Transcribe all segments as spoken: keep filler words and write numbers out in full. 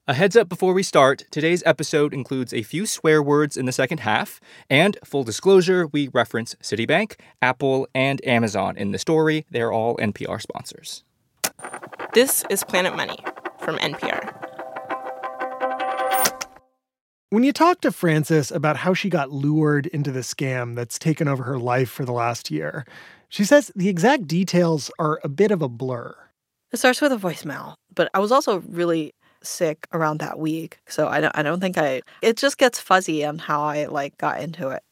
A heads up before we start, today's episode includes a few swear words in the second half, and full disclosure, we reference Citibank, Apple, and Amazon in the story. They're all N P R sponsors. This is Planet Money from N P R. When you talk to Frances about how she got lured into the scam that's taken over her life for the last year, she says the exact details are a bit of a blur. It starts with a voicemail, but I was also really sick around that week, so I don't, I don't think I... It just gets fuzzy on how I, like, got into it.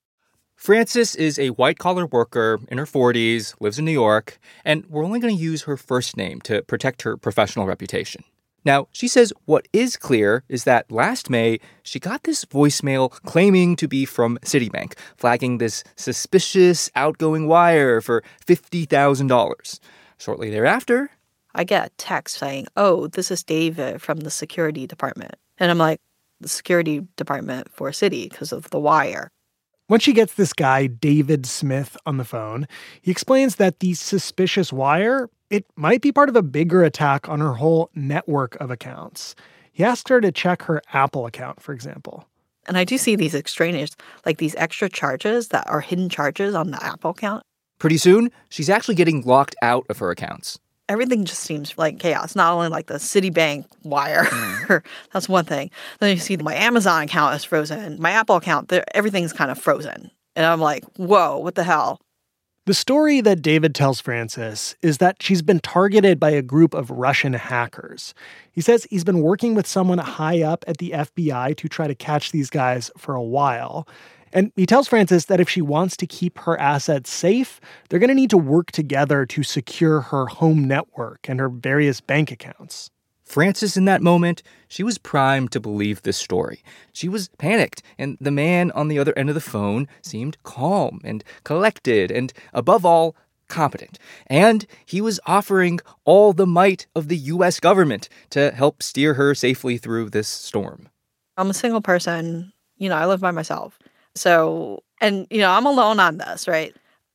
Frances is a white-collar worker in her forties, lives in New York, and we're only going to use her first name to protect her professional reputation. Now, she says what is clear is that last May, she got this voicemail claiming to be from Citibank, flagging this suspicious outgoing wire for fifty thousand dollars. Shortly thereafter, I get a text saying, oh, this is David from the security department. And I'm like, the security department for Citi because of the wire. When she gets this guy, David Smith, on the phone, he explains that the suspicious wire, it might be part of a bigger attack on her whole network of accounts. He asked her to check her Apple account, for example. And I do see these extraneous, like these extra charges that are hidden charges on the Apple account. Pretty soon, she's actually getting locked out of her accounts. Everything just seems like chaos. Not only like the Citibank wire, mm. That's one thing. Then you see my Amazon account is frozen. My Apple account, everything's kind of frozen. And I'm like, whoa, what the hell? The story that David tells Frances is that she's been targeted by a group of Russian hackers. He says he's been working with someone high up at the F B I to try to catch these guys for a while. And he tells Frances that if she wants to keep her assets safe, they're going to need to work together to secure her home network and her various bank accounts. Frances, in that moment, she was primed to believe this story. She was panicked, and the man on the other end of the phone seemed calm and collected and, above all, competent. And he was offering all the might of the U S government to help steer her safely through this storm. I'm a single person. You know, I live by myself. So, and, you know, I'm alone on this, right?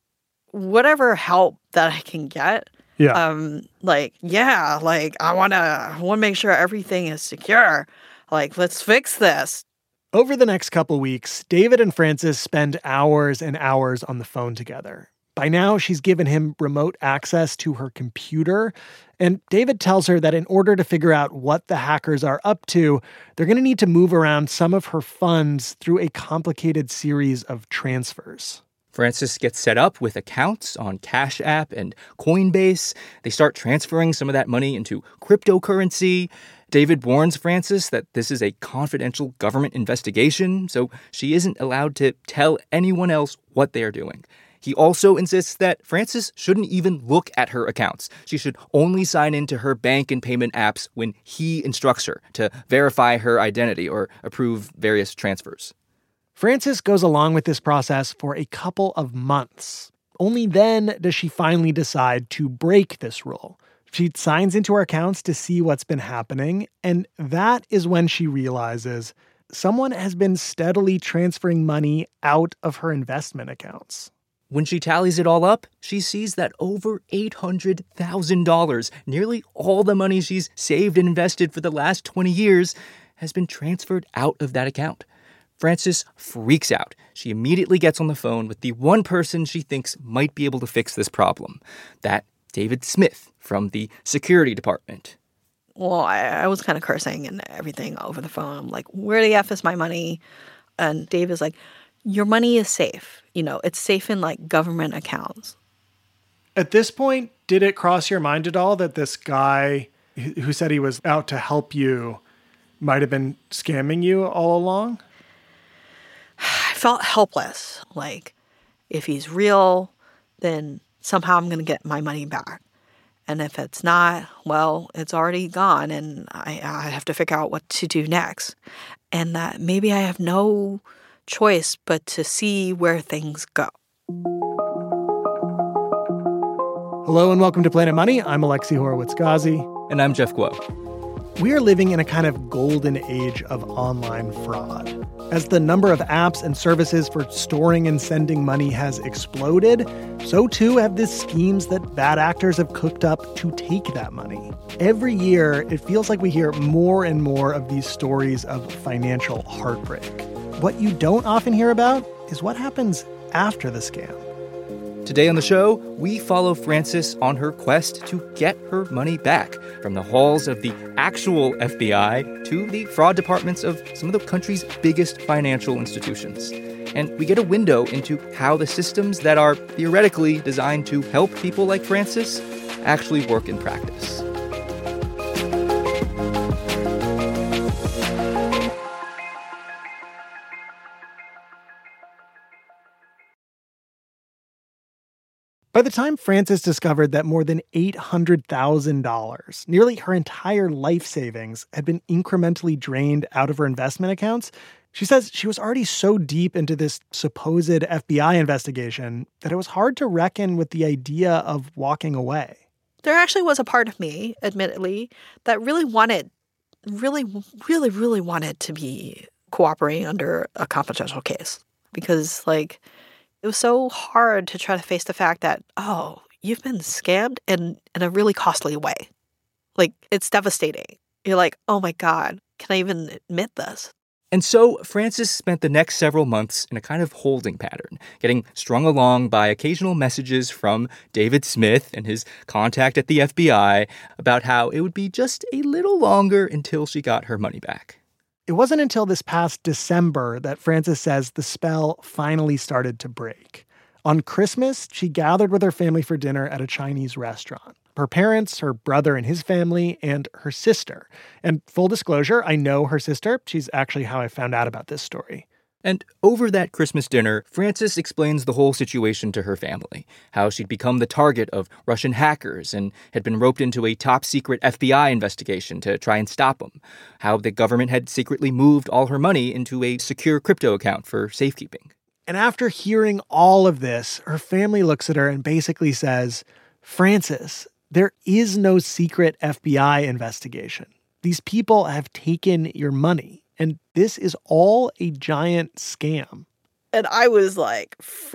Whatever help that I can get, yeah. um, like, yeah, like, I want to I want to make sure everything is secure. Like, let's fix this. Over the next couple weeks, David and Frances spend hours and hours on the phone together. By now, she's given him remote access to her computer, and David tells her that in order to figure out what the hackers are up to, they're going to need to move around some of her funds through a complicated series of transfers. Frances gets set up with accounts on Cash App and Coinbase. They start transferring some of that money into cryptocurrency. David warns Frances that this is a confidential government investigation, so she isn't allowed to tell anyone else what they are doing. He also insists that Frances shouldn't even look at her accounts. She should only sign into her bank and payment apps when he instructs her to verify her identity or approve various transfers. Frances goes along with this process for a couple of months. Only then does she finally decide to break this rule. She signs into her accounts to see what's been happening, and that is when she realizes someone has been steadily transferring money out of her investment accounts. When she tallies it all up, she sees that over eight hundred thousand dollars, nearly all the money she's saved and invested for the last twenty years, has been transferred out of that account. Frances freaks out. She immediately gets on the phone with the one person she thinks might be able to fix this problem, that David Smith from the security department. Well, I, I was kind of cursing and everything over the phone. I'm like, where the F is my money? And Dave is like, your money is safe. You know, it's safe in, like, government accounts. At this point, did it cross your mind at all that this guy who said he was out to help you might have been scamming you all along? I felt helpless. Like, if he's real, then somehow I'm going to get my money back. And if it's not, well, it's already gone, and I, I have to figure out what to do next. And that maybe I have no choice but to see where things go. Hello and welcome to Planet Money. I'm Alexi Horowitz-Ghazi. And I'm Jeff Guo. We are living in a kind of golden age of online fraud. As the number of apps and services for storing and sending money has exploded, so too have the schemes that bad actors have cooked up to take that money. Every year, it feels like we hear more and more of these stories of financial heartbreak. What you don't often hear about is what happens after the scam. Today on the show, we follow Frances on her quest to get her money back from the halls of the actual F B I to the fraud departments of some of the country's biggest financial institutions. And we get a window into how the systems that are theoretically designed to help people like Frances actually work in practice. By the time Frances discovered that more than eight hundred thousand dollars, nearly her entire life savings, had been incrementally drained out of her investment accounts, she says she was already so deep into this supposed F B I investigation that it was hard to reckon with the idea of walking away. There actually was a part of me, admittedly, that really wanted, really, really, really wanted to be cooperating under a confidential case. Because, like, it was so hard to try to face the fact that, oh, you've been scammed in, in a really costly way. Like, it's devastating. You're like, oh my God, can I even admit this? And so Frances spent the next several months in a kind of holding pattern, getting strung along by occasional messages from David Smith and his contact at the F B I about how it would be just a little longer until she got her money back. It wasn't until this past December that Frances says the spell finally started to break. On Christmas, she gathered with her family for dinner at a Chinese restaurant. Her parents, her brother and his family, and her sister. And full disclosure, I know her sister. She's actually how I found out about this story. And over that Christmas dinner, Frances explains the whole situation to her family, how she'd become the target of Russian hackers and had been roped into a top-secret F B I investigation to try and stop them, how the government had secretly moved all her money into a secure crypto account for safekeeping. And after hearing all of this, her family looks at her and basically says, Frances, there is no secret F B I investigation. These people have taken your money. And this is all a giant scam. And I was like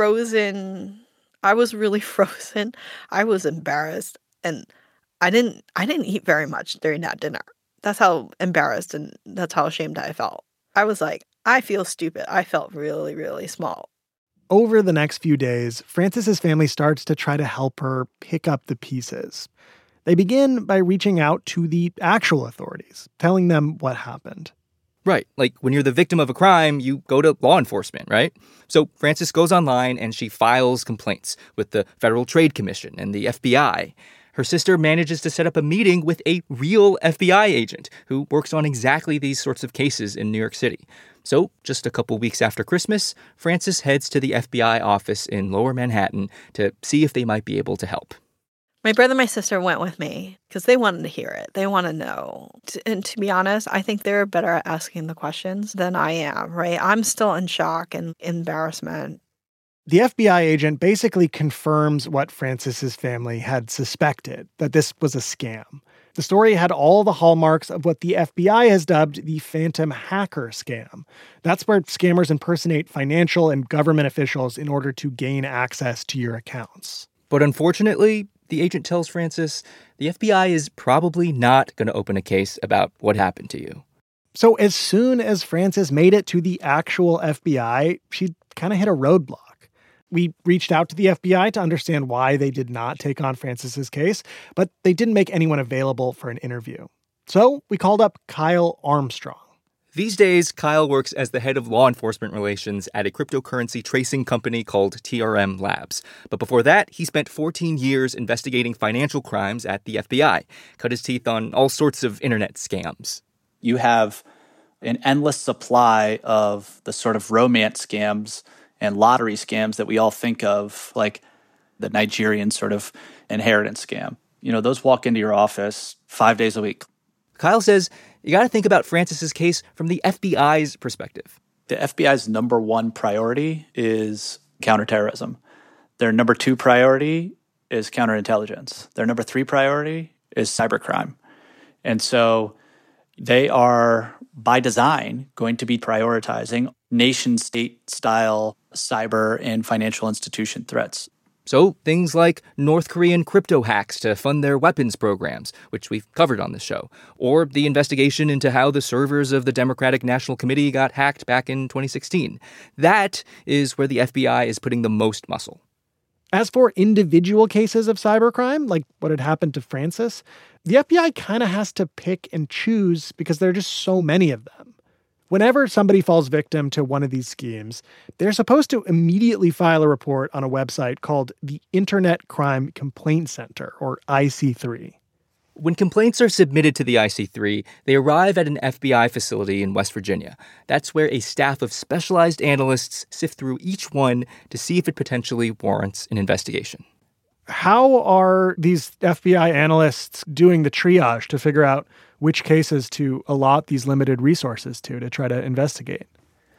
frozen. I was really frozen. I was embarrassed. And I didn't I didn't eat very much during that dinner. That's how embarrassed and that's how ashamed I felt. I was like, I feel stupid. I felt really, really small. Over the next few days, Frances's family starts to try to help her pick up the pieces. They begin by reaching out to the actual authorities, telling them what happened. Right. Like when you're the victim of a crime, you go to law enforcement, right? So Frances goes online and she files complaints with the Federal Trade Commission and the F B I. Her sister manages to set up a meeting with a real F B I agent who works on exactly these sorts of cases in New York City. So just a couple weeks after Christmas, Frances heads to the F B I office in Lower Manhattan to see if they might be able to help. My brother and my sister went with me because they wanted to hear it. They want to know. And to be honest, I think they're better at asking the questions than I am, right? I'm still in shock and embarrassment. The F B I agent basically confirms what Frances's family had suspected, that this was a scam. The story had all the hallmarks of what the F B I has dubbed the phantom hacker scam. That's where scammers impersonate financial and government officials in order to gain access to your accounts. But unfortunately, the agent tells Frances the F B I is probably not going to open a case about what happened to you. So as soon as Frances made it to the actual F B I, she kind of hit a roadblock. We reached out to the F B I to understand why they did not take on Frances's case, but they didn't make anyone available for an interview. So we called up Kyle Armstrong. These days, Kyle works as the head of law enforcement relations at a cryptocurrency tracing company called T R M Labs. But before that, he spent fourteen years investigating financial crimes at the F B I, cut his teeth on all sorts of internet scams. You have an endless supply of the sort of romance scams and lottery scams that we all think of, like the Nigerian sort of inheritance scam. You know, those walk into your office five days a week. Kyle says you got to think about Frances's case from the F B I's perspective. The F B I's number one priority is counterterrorism. Their number two priority is counterintelligence. Their number three priority is cybercrime. And so They are, by design, going to be prioritizing nation-state-style cyber and financial institution threats. So things like North Korean crypto hacks to fund their weapons programs, which we've covered on this show, or the investigation into how the servers of the Democratic National Committee got hacked back in twenty sixteen. That is where the F B I is putting the most muscle. As for individual cases of cybercrime, like what had happened to Frances, the F B I kind of has to pick and choose because there are just so many of them. Whenever somebody falls victim to one of these schemes, they're supposed to immediately file a report on a website called the Internet Crime Complaint Center, or I C three. When complaints are submitted to the I C three, they arrive at an F B I facility in West Virginia. That's where a staff of specialized analysts sift through each one to see if it potentially warrants an investigation. How are these F B I analysts doing the triage to figure out which cases to allot these limited resources to to try to investigate?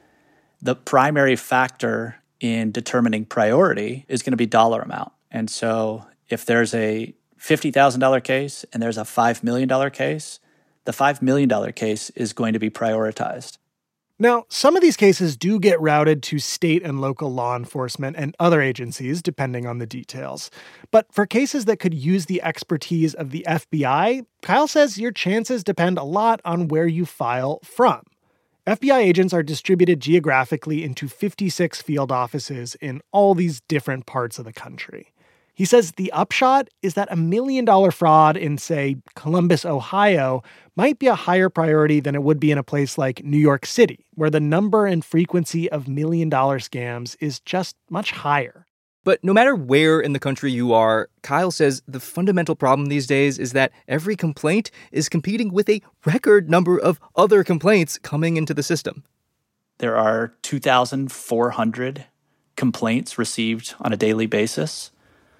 The primary factor in determining priority is going to be dollar amount. And so if there's a fifty thousand dollars case and there's a five million dollars case, the five million dollars case is going to be prioritized. Now, some of these cases do get routed to state and local law enforcement and other agencies, depending on the details. But for cases that could use the expertise of the F B I, Kyle says your chances depend a lot on where you file from. F B I agents are distributed geographically into fifty-six field offices in all these different parts of the country. He says the upshot is that a million-dollar fraud in, say, Columbus, Ohio, might be a higher priority than it would be in a place like New York City, where the number and frequency of million-dollar scams is just much higher. But no matter where in the country you are, Kyle says the fundamental problem these days is that every complaint is competing with a record number of other complaints coming into the system. There are two thousand four hundred complaints received on a daily basis.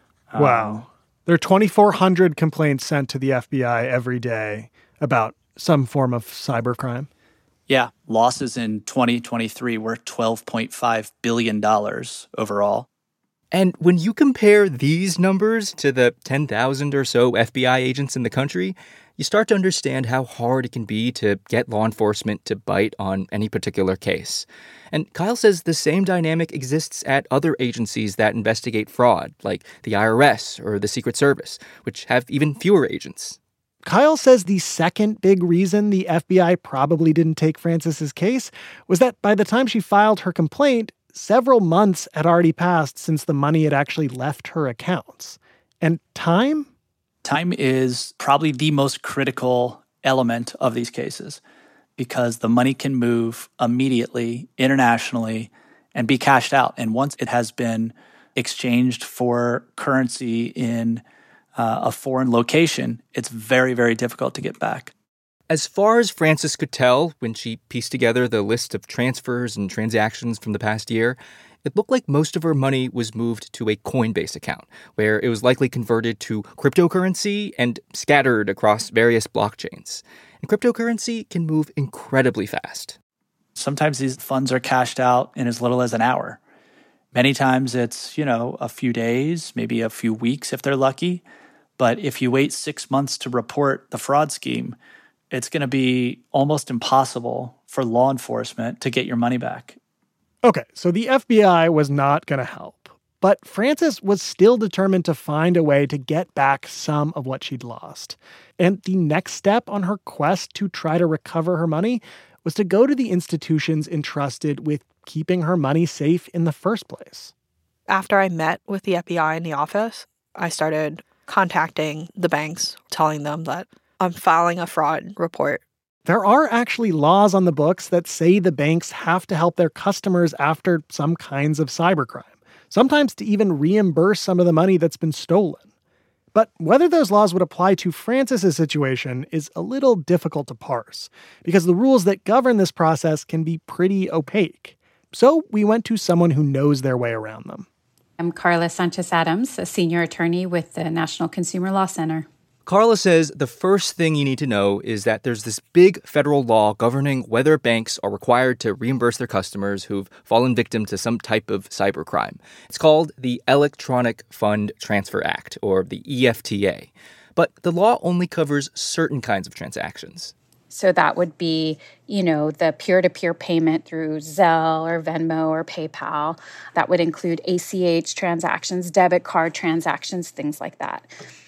Wow. Um, there are twenty-four hundred complaints sent to the F B I every day about some form of cybercrime. Yeah. Losses in twenty twenty-three were twelve point five billion dollars overall. And when you compare these numbers to the ten thousand or so F B I agents in the country, you start to understand how hard it can be to get law enforcement to bite on any particular case. And Kyle says the same dynamic exists at other agencies that investigate fraud, like the I R S or the Secret Service, which have even fewer agents. Kyle says the second big reason the F B I probably didn't take Frances's case was that by the time she filed her complaint, several months had already passed since the money had actually left her accounts. And time? Time is probably the most critical element of these cases because the money can move immediately, internationally, and be cashed out. And once it has been exchanged for currency in uh, a foreign location, it's very, very difficult to get back. As far as Frances could tell when she pieced together the list of transfers and transactions from the past year, it looked like most of her money was moved to a Coinbase account, where it was likely converted to cryptocurrency and scattered across various blockchains. And cryptocurrency can move incredibly fast. Sometimes these funds are cashed out in as little as an hour. Many times it's, you know, a few days, maybe a few weeks if they're lucky. But if you wait six months to report the fraud scheme, it's going to be almost impossible for law enforcement to get your money back. Okay, so the F B I was not going to help. But Frances was still determined to find a way to get back some of what she'd lost. And the next step on her quest to try to recover her money was to go to the institutions entrusted with keeping her money safe in the first place. After I met with the F B I in the office, I started contacting the banks, telling them that I'm filing a fraud report. There are actually laws on the books that say the banks have to help their customers after some kinds of cybercrime, sometimes to even reimburse some of the money that's been stolen. But whether those laws would apply to Frances's situation is a little difficult to parse, because the rules that govern this process can be pretty opaque. So we went to someone who knows their way around them. I'm Carla Sanchez-Adams, a senior attorney with the National Consumer Law Center. Carla says the first thing you need to know is that there's this big federal law governing whether banks are required to reimburse their customers who've fallen victim to some type of cybercrime. It's called the Electronic Fund Transfer Act, or the E F T A. But the law only covers certain kinds of transactions. So that would be, you know, the peer-to-peer payment through Zelle or Venmo or PayPal. That would include A C H transactions, debit card transactions, things like that.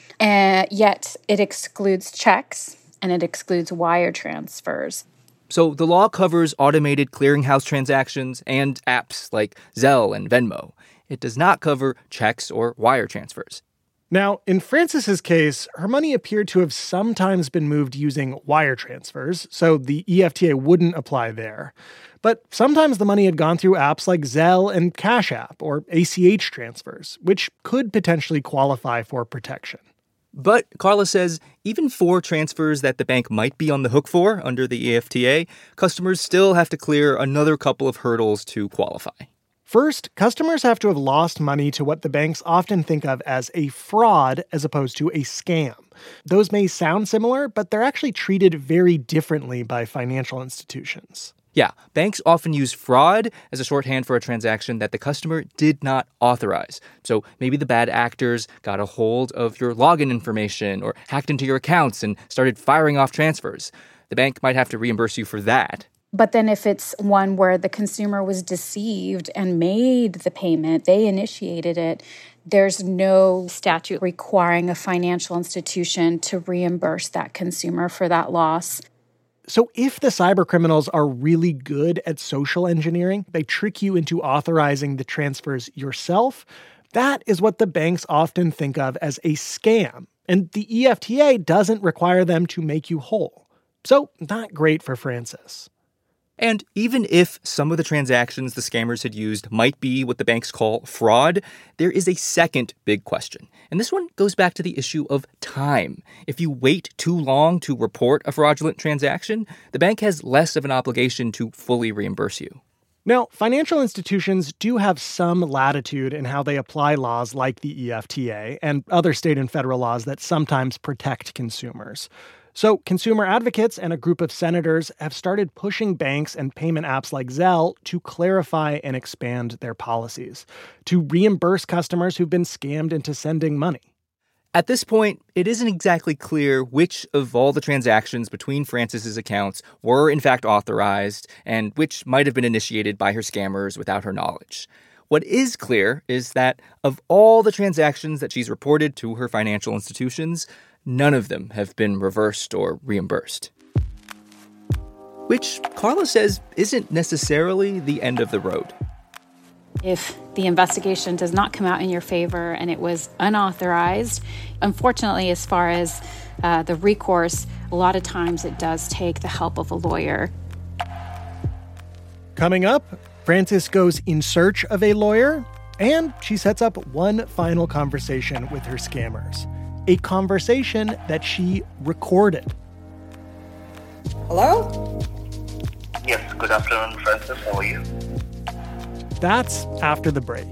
And yet it excludes checks and it excludes wire transfers. So the law covers automated clearinghouse transactions and apps like Zelle and Venmo. It does not cover checks or wire transfers. Now, in Frances's case, her money appeared to have sometimes been moved using wire transfers, so the E F T A wouldn't apply there. But sometimes the money had gone through apps like Zelle and Cash App or A C H transfers, which could potentially qualify for protection. But Carla says even for transfers that the bank might be on the hook for under the E F T A, customers still have to clear another couple of hurdles to qualify. First, customers have to have lost money to what the banks often think of as a fraud as opposed to a scam. Those may sound similar, but they're actually treated very differently by financial institutions. Yeah, banks often use fraud as a shorthand for a transaction that the customer did not authorize. So maybe the bad actors got a hold of your login information or hacked into your accounts and started firing off transfers. The bank might have to reimburse you for that. But then if it's one where the consumer was deceived and made the payment, they initiated it, there's no statute requiring a financial institution to reimburse that consumer for that loss. So if the cybercriminals are really good at social engineering, they trick you into authorizing the transfers yourself, that is what the banks often think of as a scam. And the E F T A doesn't require them to make you whole. So not great for Frances. And even if some of the transactions the scammers had used might be what the banks call fraud, there is a second big question. And this one goes back to the issue of time. If you wait too long to report a fraudulent transaction, the bank has less of an obligation to fully reimburse you. Now, financial institutions do have some latitude in how they apply laws like the E F T A and other state and federal laws that sometimes protect consumers. So consumer advocates and a group of senators have started pushing banks and payment apps like Zelle to clarify and expand their policies, to reimburse customers who've been scammed into sending money. At this point, it isn't exactly clear which of all the transactions between Frances's accounts were in fact authorized and which might have been initiated by her scammers without her knowledge. What is clear is that of all the transactions that she's reported to her financial institutions, none of them have been reversed or reimbursed. Which Carla says isn't necessarily the end of the road. If the investigation does not come out in your favor and it was unauthorized, unfortunately, as far as uh, the recourse, a lot of times it does take the help of a lawyer. Coming up, Frances goes in search of a lawyer, and she sets up one final conversation with her scammers. A conversation that she recorded. Hello? Yes, good afternoon, Frances. How are you? That's after the break.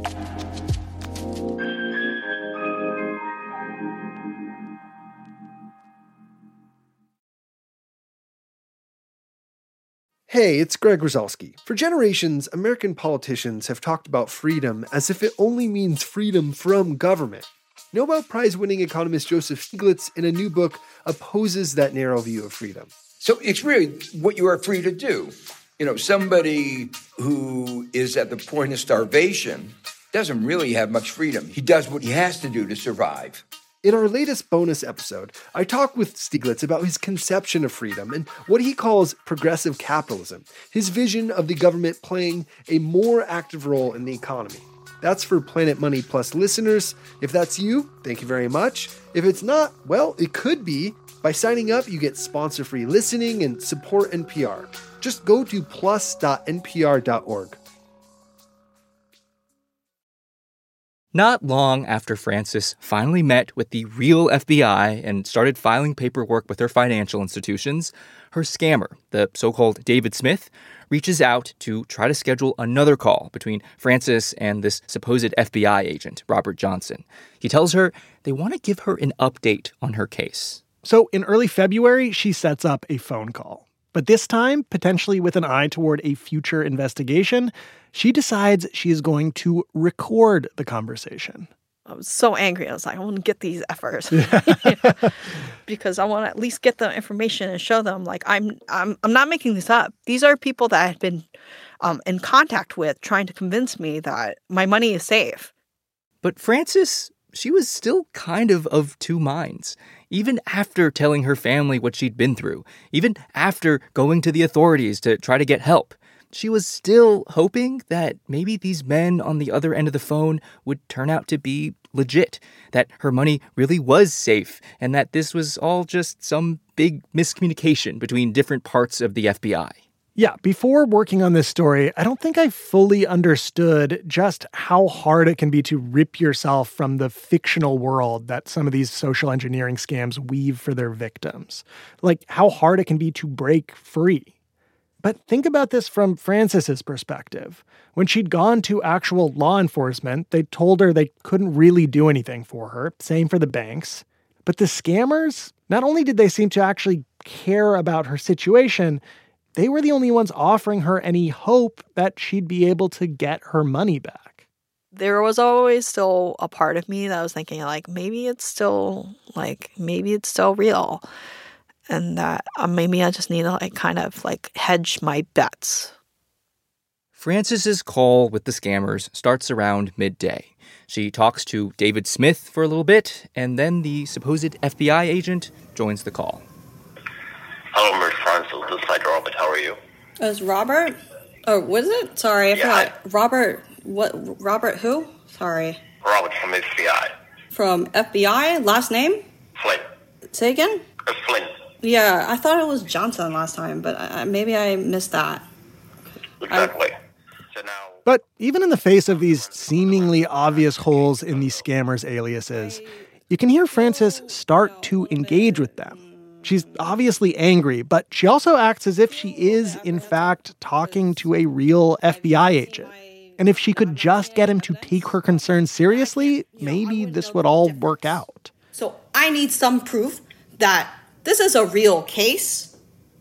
Hey, it's Greg Rosalsky. For generations, American politicians have talked about freedom as if it only means freedom from government. Nobel Prize-winning economist Joseph Stiglitz, in a new book, opposes that narrow view of freedom. So it's really what you are free to do. You know, somebody who is at the point of starvation doesn't really have much freedom. He does what he has to do to survive. In our latest bonus episode, I talk with Stiglitz about his conception of freedom and what he calls progressive capitalism, his vision of the government playing a more active role in the economy. That's for Planet Money Plus listeners. If that's you, thank you very much. If it's not, well, it could be. By signing up, you get sponsor-free listening and support N P R. Just go to plus dot n p r dot org. Not long after Frances finally met with the real F B I and started filing paperwork with her financial institutions, her scammer, the so-called David Smith, reaches out to try to schedule another call between Frances and this supposed F B I agent, Robert Johnson. He tells her they want to give her an update on her case. So in early February, she sets up a phone call. But this time, potentially with an eye toward a future investigation, she decides she is going to record the conversation. I was so angry. I was like, I want to get these effers you know, because I want to at least get the information and show them like I'm I'm I'm not making this up. These are people that I had been um, in contact with trying to convince me that my money is safe. But Frances, she was still kind of of two minds. Even after telling her family what she'd been through, even after going to the authorities to try to get help, she was still hoping that maybe these men on the other end of the phone would turn out to be legit, that her money really was safe, and that this was all just some big miscommunication between different parts of the F B I. Yeah, before working on this story, I don't think I fully understood just how hard it can be to rip yourself from the fictional world that some of these social engineering scams weave for their victims. Like how hard it can be to break free. But think about this from Frances's perspective. When she'd gone to actual law enforcement, they told her they couldn't really do anything for her. Same for the banks. But the scammers, not only did they seem to actually care about her situation, they were the only ones offering her any hope that she'd be able to get her money back. There was always still a part of me that was thinking like, maybe it's still like, maybe it's still real. And that uh, maybe I just need to like kind of like hedge my bets. Frances's call with the scammers starts around midday. She talks to David Smith for a little bit, and then the supposed F B I agent joins the call. Hello, Miss Frances. This is Side Robert. How are you? Is Robert? Oh, was it? Sorry, I Yeah, forgot. I- Robert, what? Robert who? Sorry. Robert from F B I. From F B I? Last name? Flynn. Say again? Uh, Flynn. Yeah, I thought it was Johnson last time, but I, maybe I missed that. Exactly. So now... But even in the face of these seemingly obvious holes in these scammers' aliases, you can hear Frances start to engage with them. She's obviously angry, but she also acts as if she is, in fact, talking to a real F B I agent. And if she could just get him to take her concerns seriously, maybe this would all work out. So I need some proof that this is a real case.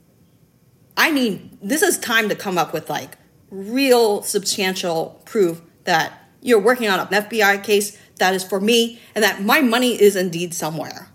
I need, this is time to come up with like real substantial proof that you're working on an F B I case that is for me and that my money is indeed somewhere.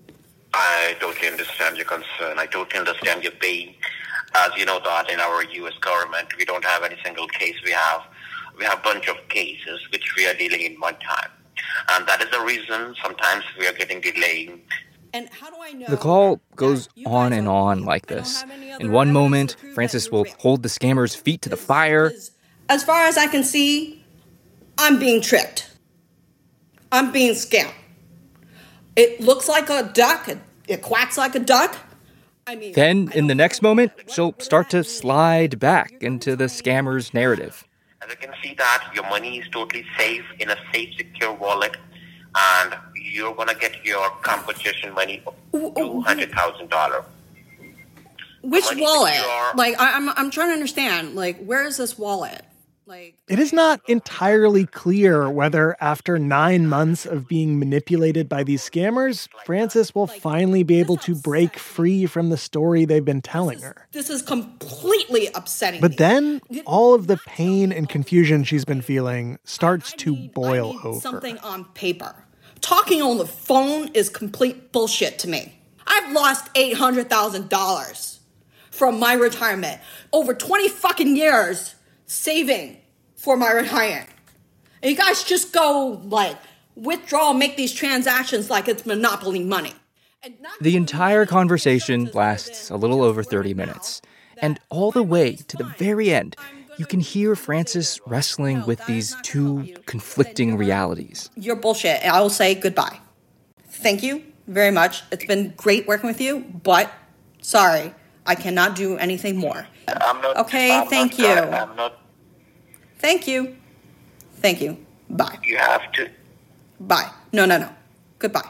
I totally understand your concern. I totally understand your pain. As you know that in our U S government, we don't have any single case. We have we have a bunch of cases which we are dealing in one time. And that is the reason sometimes we are getting delayed. And how do I know? The call goes on and on like this. In one moment, Frances will hold the scammer's feet to the fire. As far as I can see, I'm being tricked. I'm being scammed. It looks like a duck. It, it quacks like a duck. I mean, Then, in the next moment, she'll start to slide back into the scammer's narrative. As you can see that your money is totally safe in a safe, secure wallet, and you're going to get your compensation money of two hundred thousand dollars. Which money wallet? secure. Like, I, I'm, I'm trying to understand. Like, where is this wallet? Like, It is not entirely clear whether after nine months of being manipulated by these scammers, Frances will finally be able to break free from the story they've been telling her. this is completely upsetting But me. then all of the pain and confusion she's been feeling starts I to need- boil I need over. Something on paper. Talking on the phone is complete bullshit to me. I've lost eight hundred thousand dollars from my retirement. Over twenty fucking years saving for my retirement. And you guys just go, like, withdraw, make these transactions like it's monopoly money. And not The entire conversation lasts a little over thirty minutes. And all the way to the very end, you can hear Frances wrestling with these two conflicting realities. You're bullshit, and I will say goodbye. Thank you very much. It's been great working with you, but sorry, I cannot do anything more. I'm not, Okay, I'm thank not, you. I'm not, Thank you. Thank you. Bye. you have to. Bye. No, no, no. Goodbye.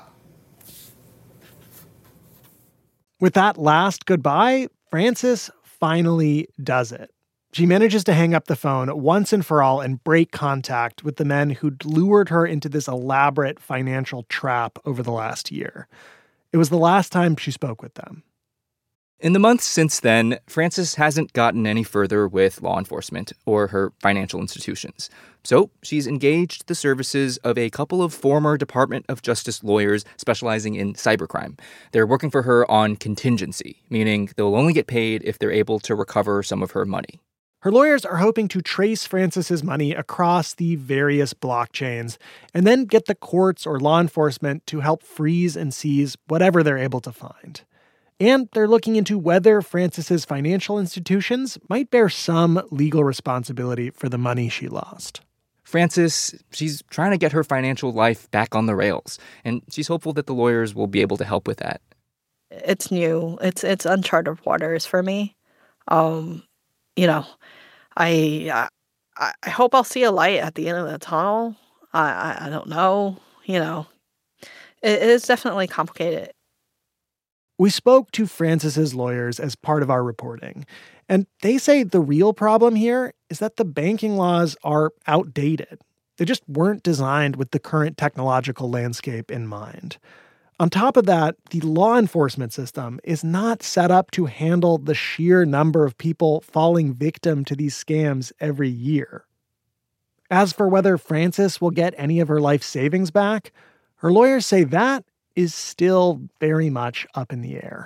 With that last goodbye, Frances finally does it. She manages to hang up the phone once and for all and break contact with the men who'd lured her into this elaborate financial trap over the last year. It was the last time she spoke with them. In the months since then, Frances hasn't gotten any further with law enforcement or her financial institutions. So she's engaged the services of a couple of former Department of Justice lawyers specializing in cybercrime. They're working for her on contingency, meaning they'll only get paid if they're able to recover some of her money. Her lawyers are hoping to trace Frances's money across the various blockchains and then get the courts or law enforcement to help freeze and seize whatever they're able to find. And they're looking into whether Frances's financial institutions might bear some legal responsibility for the money she lost. Frances, she's trying to get her financial life back on the rails, and she's hopeful that the lawyers will be able to help with that. It's new. It's it's uncharted waters for me. Um, you know, I, I I hope I'll see a light at the end of the tunnel. I I, I don't know. You know, it, it is definitely complicated. We spoke to Frances's lawyers as part of our reporting, and they say the real problem here is that the banking laws are outdated. They just weren't designed with the current technological landscape in mind. On top of that, the law enforcement system is not set up to handle the sheer number of people falling victim to these scams every year. As for whether Frances will get any of her life savings back, her lawyers say that is still very much up in the air.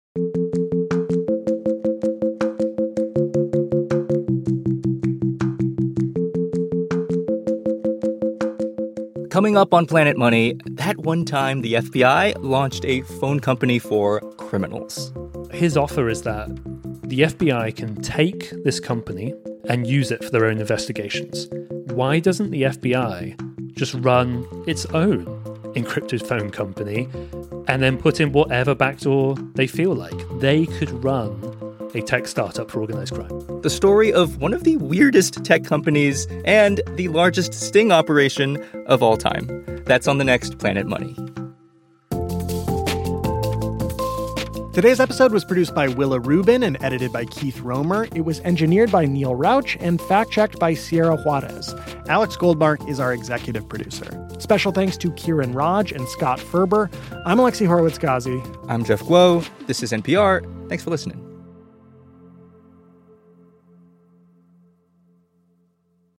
Coming up on Planet Money, that one time the F B I launched a phone company for criminals. His offer is that the F B I can take this company and use it for their own investigations. Why doesn't the F B I just run its own encrypted phone company and then put in whatever backdoor they feel like? They could run a tech startup for organized crime. The story of one of the weirdest tech companies and the largest sting operation of all time. That's on the next Planet Money. Today's episode was produced by Willa Rubin and edited by Keith Romer. It was engineered by Neil Rauch and fact-checked by Sierra Juarez. Alex Goldmark is our executive producer. Special thanks to Kieran Raj and Scott Ferber. I'm Alexi Horowitz-Ghazi. I'm Jeff Guo. This is N P R. Thanks for listening.